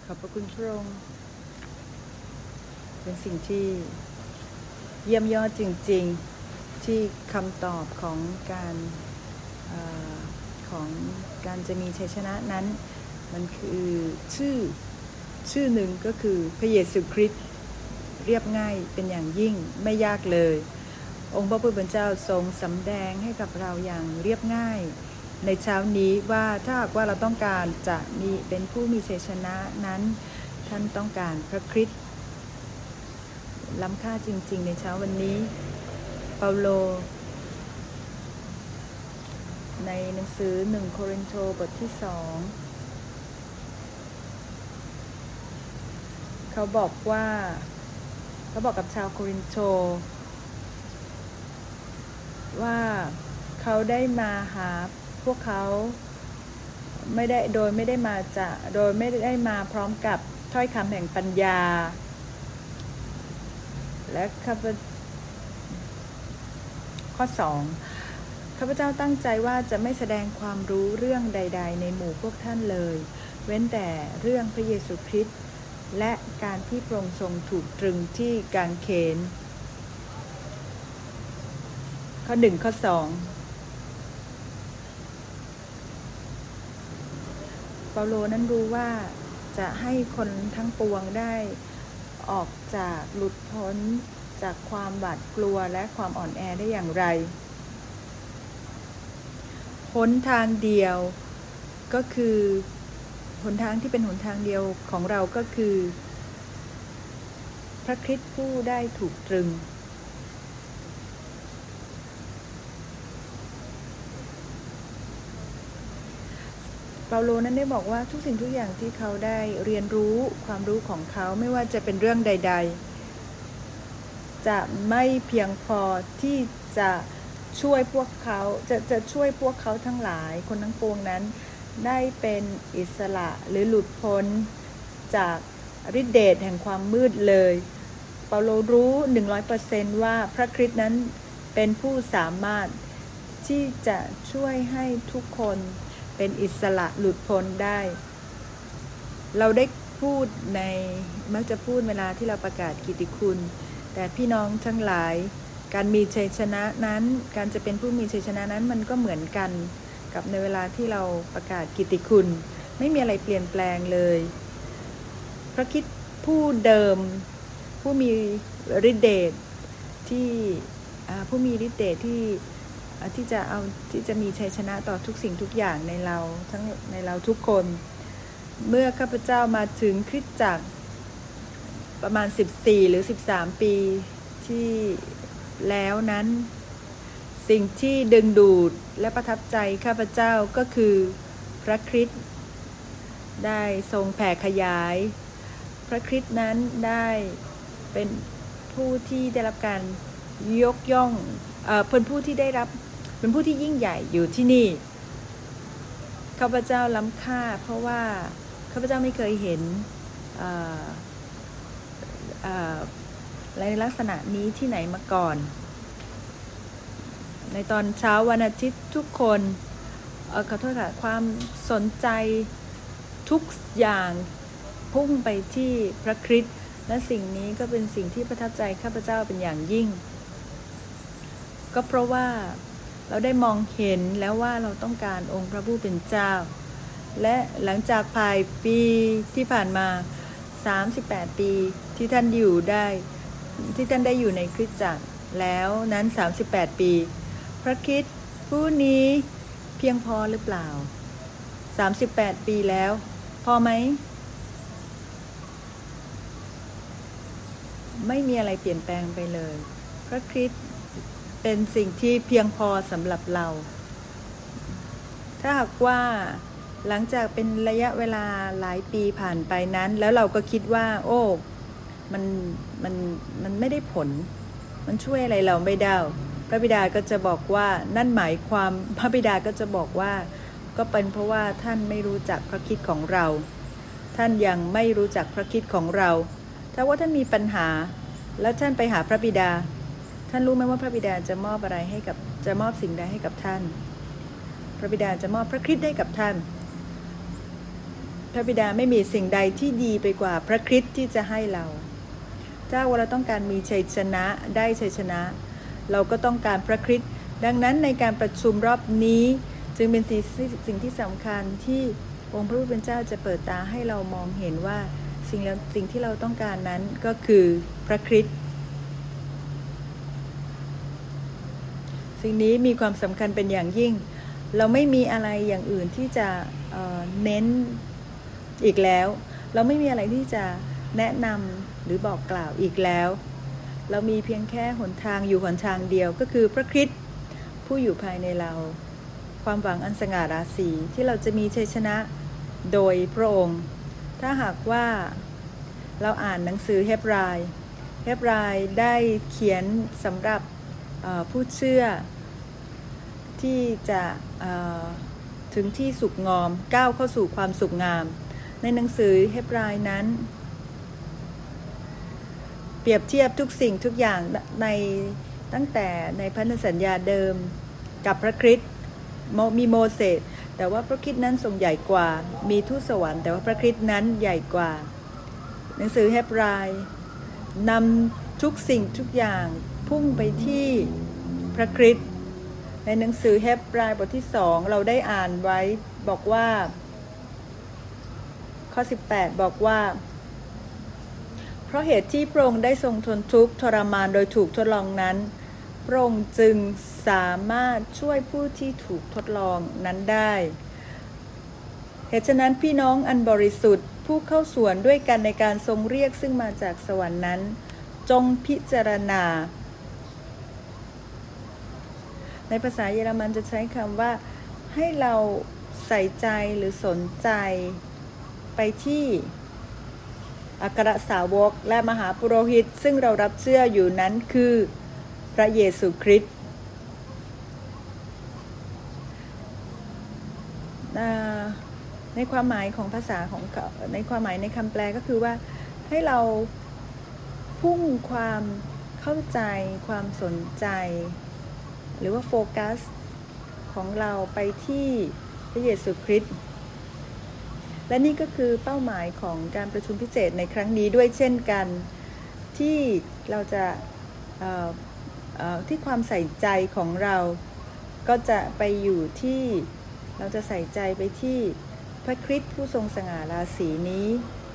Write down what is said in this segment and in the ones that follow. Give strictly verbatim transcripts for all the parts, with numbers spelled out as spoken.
ขอบพระคุณพระองค์เป็นสิ่งที่เยี่ยมยอดจริงๆที่คำตอบของการเอ่อของการจะมีชัยชนะนั้นมันคือชื่อชื่อหนึ่งก็คือพระเยซูคริสต์เรียบง่ายเป็นอย่างยิ่งไม่ยากเลยองค์พระผู้เป็นเจ้าทรงสำแดงให้กับเราอย่างเรียบง่ายในเช้านี้ว่าถ้าหากว่าเราต้องการจะมีเป็นผู้มีชัยชนะนั้นท่านต้องการพระคริสต์ล้ำค่าจริงๆในเช้าวันนี้เปาโลในหนังสือหนึ่งโครินโตบทที่สองเขาบอกว่าเขาบอกกับชาวโครินโตว่าเขาได้มาหาพวกเขาไม่ได้โดยไม่ได้มาจะโดยไม่ได้มาพร้อมกับถ้อยคำแห่งปัญญาและข้าพข้อสองข้าพเจ้าตั้งใจว่าจะไม่แสดงความรู้เรื่องใดๆในหมู่พวกท่านเลยเว้นแต่เรื่องพระเยซูคริสต์และการที่พระองค์ทรงถูกตรึงที่กางเขนข้อหนึ่งข้อสองเปาโลนั้นรู้ว่าจะให้คนทั้งปวงได้ออกจากหลุดพ้นจากความหวาดกลัวและความอ่อนแอได้อย่างไรหนทางเดียวก็คือหนทางที่เป็นหนทางเดียวของเราก็คือพระคริสต์ผู้ได้ถูกตรึงเปาโลนั้นได้บอกว่าทุกสิ่งทุกอย่างที่เขาได้เรียนรู้ความรู้ของเขาไม่ว่าจะเป็นเรื่องใดๆจะไม่เพียงพอที่จะช่วยพวกเขาจะจะช่วยพวกเขาทั้งหลายคนทั้งปวงนั้นได้เป็นอิสระหรือหลุดพ้นจากฤทธิเดชแห่งความมืดเลยเปาโลรู้ หนึ่งร้อยเปอร์เซ็นต์ ว่าพระคริสต์นั้นเป็นผู้สามารถที่จะช่วยให้ทุกคนเป็นอิสระหลุดพ้นได้เราได้พูดในมักจะพูดเวลาที่เราประกาศกิตติคุณแต่พี่น้องทั้งหลายการมีชัยชนะนั้นการจะเป็นผู้มีชัยชนะนั้นมันก็เหมือนกันกับในเวลาที่เราประกาศกิตติคุณไม่มีอะไรเปลี่ยนแปลงเลยพระคริสต์ผู้เดิมผู้มีฤทธิเดชที่ผู้มีฤทธิเดชที่ที่จะเอาที่จะมีชัยชนะต่อทุกสิ่งทุกอย่างในเราทั้งในเราทุกคนเมื่อข้าพเจ้ามาถึงคริสตจักรประมาณสิบสี่หรือสิบสามปีที่แล้วนั้นสิ่งที่ดึงดูดและประทับใจข้าพเจ้าก็คือพระคริสต์ได้ทรงแผ่ขยายพระคริสต์นั้นได้เป็นผู้ที่ได้รับการยกย่องเอ่อเป็นผู้ที่ได้รับเป็นผู้ที่ยิ่งใหญ่อยู่ที่นี่ข้าพเจ้าล้ำค่าเพราะว่าข้าพเจ้าไม่เคยเห็นเอ่อเอ่อในลักษณะนี้ที่ไหนมาก่อนในตอนเช้าวันอาทิตย์ทุกคนเอ่อขอโทษค่ะความสนใจทุกอย่างพุ่งไปที่พระคริสต์และสิ่งนี้ก็เป็นสิ่งที่ประทับใจข้าพเจ้าเป็นอย่างยิ่งก็เพราะว่าเราได้มองเห็นแล้วว่าเราต้องการองค์พระผู้เป็นเจ้าและหลังจากผ่านปีที่ผ่านมาสามสิบแปดปีที่ท่านอยู่ได้ที่ท่านได้อยู่ในคริสตจักรแล้วนั้นสามสิบแปดปีพระคริสต์ผู้นี้เพียงพอหรือเปล่าสามสิบแปดปีแล้วพอไหมไม่มีอะไรเปลี่ยนแปลงไปเลยพระคริสต์เป็นสิ่งที่เพียงพอสำหรับเราถ้าหากว่าหลังจากเป็นระยะเวลาหลายปีผ่านไปนั้นแล้วเราก็คิดว่าโอ้มันมันมันไม่ได้ผลมันช่วยอะไรเราไม่ได้พระบิดาก็จะบอกว่านั่นหมายความพระบิดาก็จะบอกว่าก็เป็นเพราะว่าท่านไม่รู้จักพระคริสต์ของเราท่านยังไม่รู้จักพระคริสต์ของเราถ้าว่าท่านมีปัญหาแล้วท่านไปหาพระบิดาท่านรู้ไหมว่าพระบิดาจะมอบอะไรให้กับจะมอบสิ่งใดให้กับท่านพระบิดาจะมอบพระคริสต์ให้กับท่านพพระบิดาไม่มีสิ่งใดที่ดีไปกว่าพระคริสต์ที่จะให้เราถ้าว่าเราต้องการมีชัยชนะได้ชัยชนะเราก็ต้องการพระคริสต์ดังนั้นในการประชุมรอบนี้จึงเป็นสิ่งที่สำคัญที่องค์พระผู้เป็นเจ้าจะเปิดตาให้เรามองเห็นว่าสิ่งสิ่งที่เราต้องการนั้นก็คือพระคริสต์สิ่งนี้มีความสำคัญเป็นอย่างยิ่งเราไม่มีอะไรอย่างอื่นที่จะเอ่อเน้นอีกแล้วเราไม่มีอะไรที่จะแนะนำหรือบอกกล่าวอีกแล้วเรามีเพียงแค่หนทางอยู่หนทางเดียวก็คือพระคริสต์ผู้อยู่ภายในเราความหวังอันสง่าราศีที่เราจะมีชัยชนะโดยพระองค์ถ้าหากว่าเราอ่านหนังสือเฮบรายเฮบรายได้เขียนสำหรับผู้เชื่อที่จะถึงที่สุขงอมก้าวเข้าสู่ความสุขงามในหนังสือเฮบรายนั้นเปรียบเทียบทุกสิ่งทุกอย่างในตั้งแต่ในพันธสัญญาเดิมกับพระคริสต์มีโมเสสแต่ว่าพระคริสต์นั้นทรงใหญ่กว่ามีทูตสวรรค์แต่ว่าพระคริสต์นั้นใหญ่กว่าหนังสือเฮบรายนำทุกสิ่งทุกอย่างพุ่งไปที่พระคริสต์ในหนังสือเฮบรายบทที่สองเราได้อ่านไว้บอกว่าข้อสิบแปดบอกว่าเพราะเหตุที่พระองค์ได้ทรงทนทุกข์ทรมานโดยถูกทดลองนั้นพระองค์จึงสามารถช่วยผู้ที่ถูกทดลองนั้นได้เหตุฉะนั้นพี่น้องอันบริสุทธิ์ผู้เข้าส่วนด้วยกันในการทรงเรียกซึ่งมาจากสวรรค์นั้นจงพิจารณาในภาษาเยอรมันจะใช้คำว่าให้เราใส่ใจหรือสนใจไปที่อัครสาวกและมหาปุโรหิตซึ่งเรารับเชื่ออยู่นั้นคือพระเยซูคริสต์ในความหมายของภาษาของในความหมายในคำแปลก็คือว่าให้เราพุ่งความเข้าใจความสนใจหรือว่าโฟกัสของเราไปที่พระเยซูคริสต์และนี่ก็คือเป้าหมายของการประชุมพิเศษในครั้งนี้ด้วยเช่นกันที่เราจะที่ความใส่ใจของเราก็จะไปอยู่ที่เราจะใส่ใจไปที่พระคริสต์ผู้ทรงสง่าราศีนี้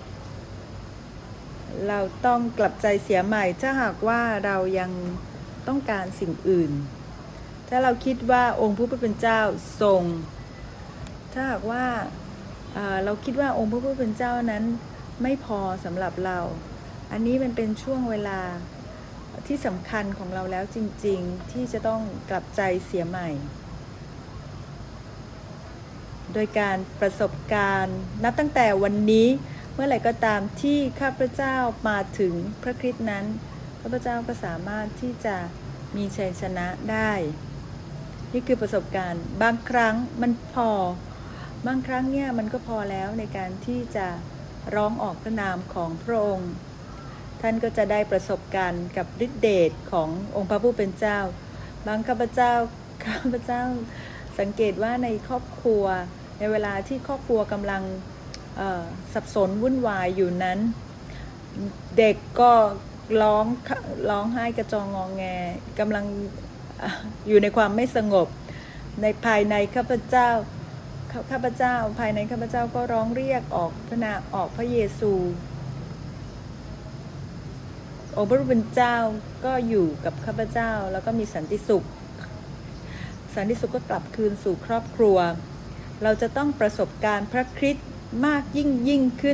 เราต้องกลับใจเสียใหม่ถ้าหากว่าเรายังต้องการสิ่งอื่นถ้าเราคิดว่าองค์ผู้เป็นเจ้าทรงถ้าหากว่าเราคิดว่าองค์พระผู้เป็นเจ้านั้นไม่พอสำหรับเราอันนี้มันเป็นช่วงเวลาที่สำคัญของเราแล้วจริงๆที่จะต้องกลับใจเสียใหม่โดยการประสบการณ์นับตั้งแต่วันนี้เมื่อไหร่ก็ตามที่ข้าพเจ้ามาถึงพระคริสต์นั้นข้าพเจ้าก็สามารถที่จะมีชัยชนะได้นี่คือประสบการณ์บางครั้งมันพอบางครั้งเนี่ยมันก็พอแล้วในการที่จะร้องออกพระนามของพระองค์ท่านก็จะได้ประสบการณ์กับฤทธิเดชขององค์พระผู้เป็นเจ้าบางข้าพเจ้าข้าพเจ้าสังเกตว่าในครอบครัวในเวลาที่ครอบครัวกำลังสับสนวุ่นวายอยู่นั้นเด็กก็ร้องร้องไห้กระจองงอแงกำลังอยู่ในความไม่สงบในภายในข้าพเจ้าข้าพเจ้าภายในข้าพเจ้าก็ร้องเรียกออกพระนามออกพระเยซูองค์พระผู้เป็นเจ้าก็อยู่กับข้าพเจ้าแล้วก็มีสันติสุขสันติสุขก็กลับคืนสู่ครอบครัวเราจะต้องประสบการณ์พระคริสต์มากยิ่งยิ่งขึ้น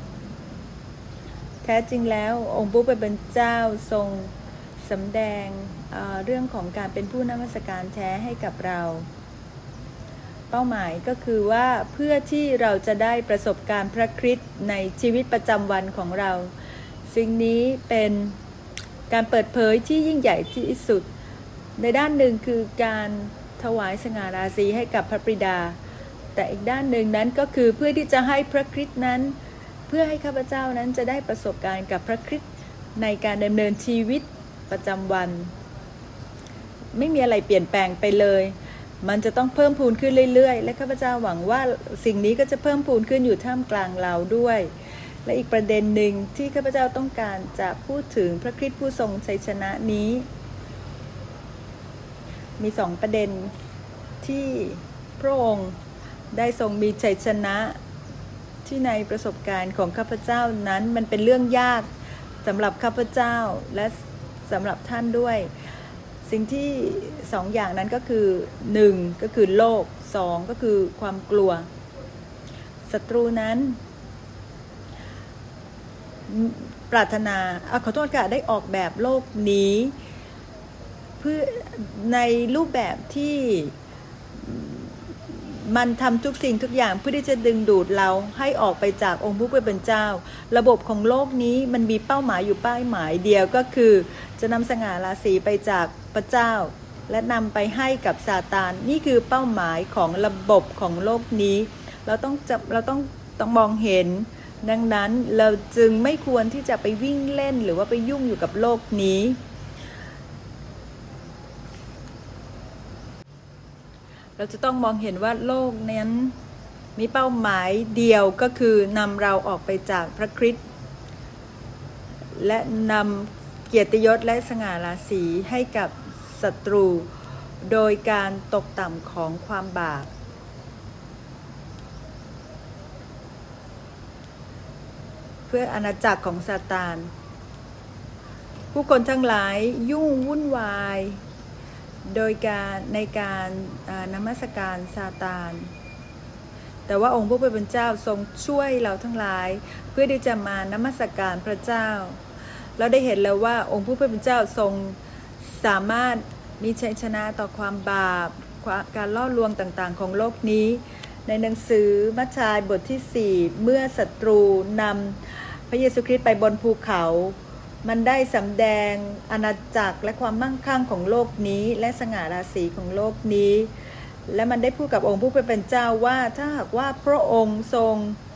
แท้จริงแล้วองค์พระผู้เป็นเจ้าทรงสำแดง เอ่อ เรื่องของการเป็นผู้นมัสการแท้ให้กับเราเป้าหมายก็คือว่าเพื่อที่เราจะได้ประสบการณ์พระคริสต์ในชีวิตประจำวันของเราสิ่งนี้เป็นการเปิดเผยที่ยิ่งใหญ่ที่สุดในด้านหนึ่งคือการถวายสง่าราศีให้กับพระบิดาแต่อีกด้านหนึ่งนั้นก็คือเพื่อที่จะให้พระคริสต์นั้นเพื่อให้ข้าพเจ้านั้นจะได้ประสบการณ์กับพระคริสต์ในการดำเนินชีวิตประจำวันไม่มีอะไรเปลี่ยนแปลงไปเลยมันจะต้องเพิ่มพูนขึ้นเรื่อยๆและข้าพเจ้าหวังว่าสิ่งนี้ก็จะเพิ่มพูนขึ้นอยู่ท่ามกลางเราด้วยและอีกประเด็นหนึ่งที่ข้าพเจ้าต้องการจะพูดถึงพระคริสต์ผู้ทรงชัยชนะนี้มีสองประเด็นที่พระองค์ได้ทรงมีชัยชนะที่ในประสบการณ์ของข้าพเจ้านั้นมันเป็นเรื่องยากสำหรับข้าพเจ้าและสำหรับท่านด้วยสิ่งที่สองอย่างนั้นก็คือหนึ่งก็คือโลกสองก็คือความกลัวศัตรูนั้นปรารถนาขอโทษค่ะได้ออกแบบโลกนี้เพื่อในรูปแบบที่มันทำทุกสิ่งทุกอย่างเพื่อที่จะดึงดูดเราให้ออกไปจากองค์ผู้เป็นเจ้าระบบของโลกนี้มันมีเป้าหมายอยู่เป้าหมายเดียวก็คือจะนำสง่าราศีไปจากพระเจ้าและนำไปให้กับซาตานนี่คือเป้าหมายของระบบของโลกนี้เราต้องจับเราต้องต้องมองเห็นดังนั้นเราจึงไม่ควรที่จะไปวิ่งเล่นหรือว่าไปยุ่งอยู่กับโลกนี้เราจะต้องมองเห็นว่าโลกนั้นมีเป้าหมายเดียวก็คือนำเราออกไปจากพระคริสต์และนำเกียรติยศและสง่าราศีให้กับศัตรูโดยการตกต่ำของความบาปเพื่ออาณาจักรของซาตานผู้คนทั้งหลายยุ่งวุ่นวายโดยการในการนมัสการซาตานแต่ว่าองค์ผู้เป็นเจ้าทรงช่วยเราทั้งหลายเพื่อที่จะมานมัสการพระเจ้าเราได้เห็นแล้วว่าองค์ผู้เป็นเจ้าทรงสามารถมีชัยชนะต่อความบาปการล่อลวงต่างๆของโลกนี้ในหนังสือมัทธิวบทที่สี่เมื่อศัตรูนำพระเยซูคริสต์ไปบนภูเขามันได้สำแดงอาณาจักรและความมั่งคั่งของโลกนี้และสง่าราศีของโลกนี้และมันได้พูดกับองค์ผู้เป็นเจ้าว่าถ้าหากว่าพระองค์ทรง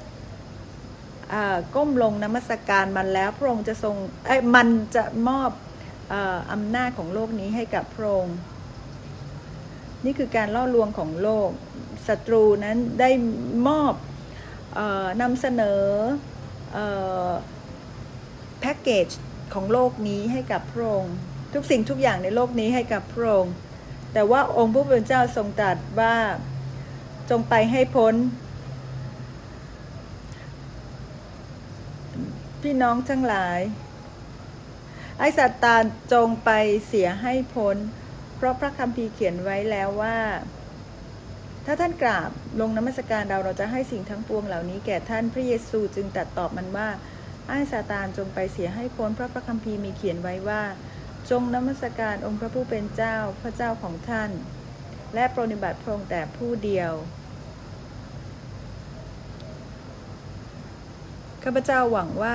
ก้มลงนมัสการมันแล้วพระองค์จะทรงเอ้ยมันจะมอบอำนาจของโลกนี้ให้กับพระองค์นี่คือการล่อลวงของโลกศัตรูนั้นได้มอบเอ่อนำเสนอเอ่อแพ็กเกจของโลกนี้ให้กับพระองค์ทุกสิ่งทุกอย่างในโลกนี้ให้กับพระองค์แต่ว่าองค์ผู้เป็นเจ้าทรงตรัสว่าจงไปให้พ้นพี่น้องทั้งหลายไอ้ซาตานจงไปเสียให้พ้นเพราะพระคัมภีร์เขียนไว้แล้วว่าถ้าท่านกราบลงนมัสการเราเราจะให้สิ่งทั้งปวงเหล่านี้แก่ท่านพระเยซูจึงตรัสตอบมันว่าไอ้ซาตานจงไปเสียให้พ้นเพราะพระคัมภีร์มีเขียนไว้ว่าจงนมัสการองค์พระผู้เป็นเจ้าพระเจ้าของท่านและปรนนิบัติพระองค์แต่ผู้เดียวข้าพเจ้าหวังว่า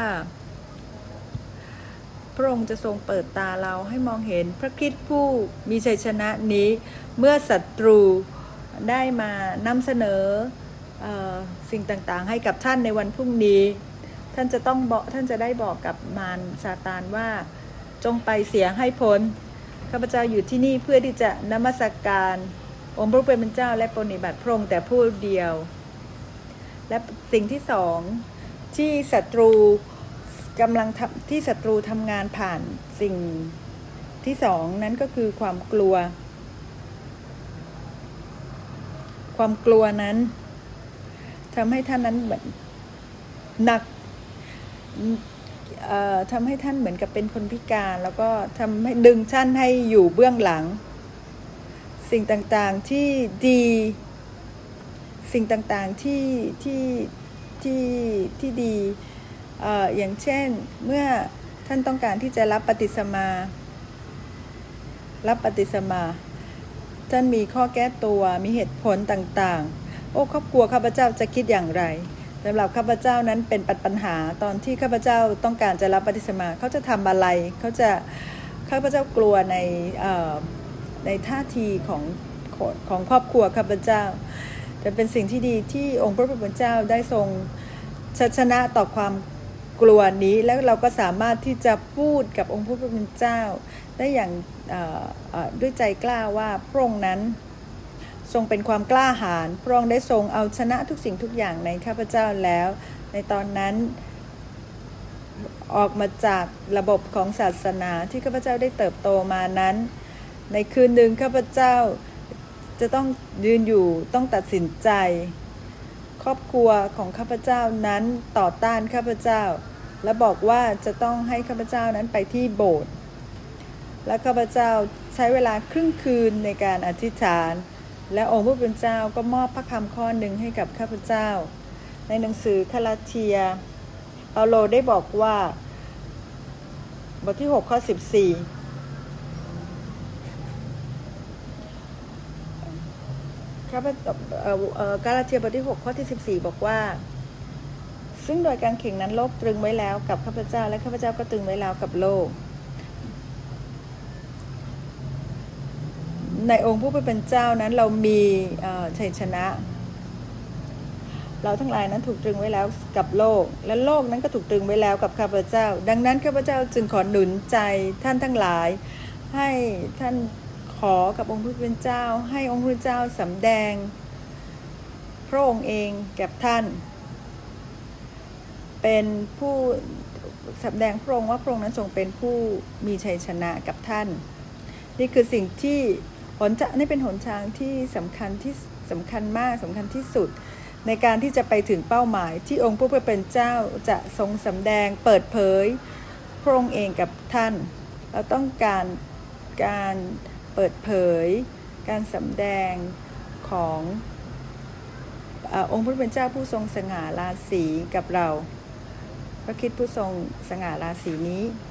พระองค์จะทรงเปิดตาเราให้มองเห็นพระคริสต์ผู้มีชัยชนะนี้เมื่อศัตรูได้มานำเสนอเอ่อสิ่งต่างๆให้กับท่านในวันพรุ่งนี้ท่านจะต้องบอกท่านจะได้บอกกับมารซาตานว่าจงไปเสียให้พ้นข้าพเจ้าอยู่ที่นี่เพื่อที่จะนมัสการองค์พระผู้เป็นเจ้าและปรนนิบัติพระองค์แต่ผู้เดียวและสิ่งที่สองที่ศัตรูกำลังที่ศัตรูทำงานผ่านสิ่งที่สองนั้นก็คือความกลัวความกลัวนั้นทำให้ท่านนั้นเหมือนหนักทำให้ท่านเหมือนกับเป็นคนพิการแล้วก็ทำให้ดึงท่านให้อยู่เบื้องหลังสิ่งต่างๆที่ดีสิ่งต่างๆที่ที่ที่ที่ดีเอ่ออย่างเช่นเมื่อท่านต้องการที่จะรับปฏิสมารับปฏิสมาท่านมีข้อแก้ตัวมีเหตุผลต่างๆโอ้ครอบครัวข้าพเจ้าจะคิดอย่างไรสำหรับข้าพเจ้านั้นเป็นปัญหาตอนที่ข้าพเจ้าต้องการจะรับปฏิสมาเขาจะทำอะไรเขาจะข้าพเจ้ากลัวในเอ่อในท่าทีของของครอบครัวข้าพเจ้าแต่เป็นสิ่งที่ดีที่องค์พระผู้เป็นเจ้าได้ทรงชนะต่อความกลัวนี้แล้วเราก็สามารถที่จะพูดกับองค์พระผู้เป็นเจ้าได้อย่างด้วยใจกล้าว่าพระองค์นั้นทรงเป็นความกล้าหาญพระองค์ได้ทรงเอาชนะทุกสิ่งทุกอย่างในข้าพเจ้าแล้วในตอนนั้นออกมาจากระบบของศาสนาที่ข้าพเจ้าได้เติบโตมานั้นในคืนหนึ่งข้าพเจ้าจะต้องยืนอยู่ต้องตัดสินใจครอบครัวของข้าพเจ้านั้นต่อต้านข้าพเจ้าและบอกว่าจะต้องให้ข้าพเจ้านั้นไปที่โบสถ์และข้าพเจ้าใช้เวลาครึ่งคืนในการอธิษฐานและองค์พระผู้เป็นเจ้าก็มอบพระคำข้อหนึ่งให้กับข้าพเจ้าในหนังสือกาลาเทียเปาโลได้บอกว่าบทที่หกข้อสิบสี่ข้าพเจ้ากาลาเทียบทที่หกข้อที่สิบสี่บอกว่าซึ่งโดยการเข่งนั้นโลกตรึงไว้แล้วกับข้าพเจ้าและข้าพเจ้าก็ตรึงไว้แล้วกับโลกในองค์ผู้เป็นเจ้านั้นเรามีชัยชนะเราทั้งหลายนั้นถูกตรึงไว้แล้วกับโลกและโลกนั้นก็ถูกตรึงไว้แล้วกับข้าพเจ้าดังนั้นข้าพเจ้าจึงขอหนุนใจท่านทั้งหลายให้ท่านขอกับองค์ผู้เป็นเจ้าให้องค์พระเจ้าสำแดงพระองค์เองแก่ท่านเป็นผู้สำแดงพระองค์ว่าพระองค์นั้นทรงเป็นผู้มีชัยชนะกับท่านนี่คือสิ่งที่หนทางนี่เป็นหนทางที่สำคัญที่สำคัญมากสำคัญที่สุดในการที่จะไปถึงเป้าหมายที่องค์ผู้เป็นเจ้าจะทรงสำแดงเปิดเผยพระองค์เองกับท่านเราต้องการการเปิดเผยการสำแดงขององค์ผู้เป็นเจ้าผู้ทรงสง่าราศีกับเราพระคริสต์ผู้ทรงสง่าราศีนี้